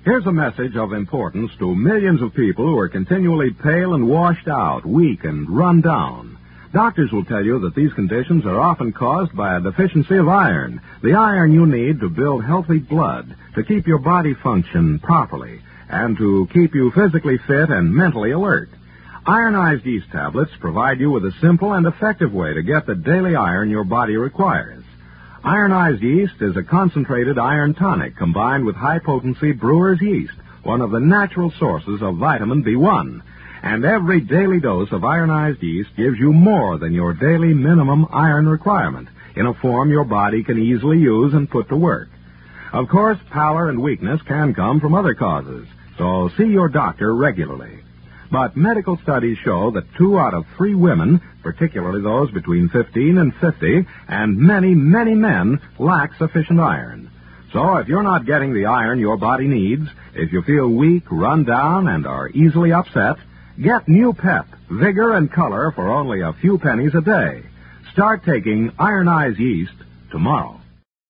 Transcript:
Here's a message of importance to millions of people who are continually pale and washed out, weak and run down. Doctors will tell you that these conditions are often caused by a deficiency of iron, the iron you need to build healthy blood, to keep your body function properly, and to keep you physically fit and mentally alert. Ironized yeast tablets provide you with a simple and effective way to get the daily iron your body requires. Ironized yeast is a concentrated iron tonic combined with high-potency brewer's yeast, one of the natural sources of vitamin B1. And every daily dose of ironized yeast gives you more than your daily minimum iron requirement, in a form your body can easily use and put to work. Of course, pallor and weakness can come from other causes, so see your doctor regularly. But medical studies show that 2 out of 3 women, particularly those between 15 and 50, and many, many men, lack sufficient iron. So if you're not getting the iron your body needs, if you feel weak, run down, and are easily upset, get new pep, vigor, and color for only a few pennies a day. Start taking ironized yeast tomorrow.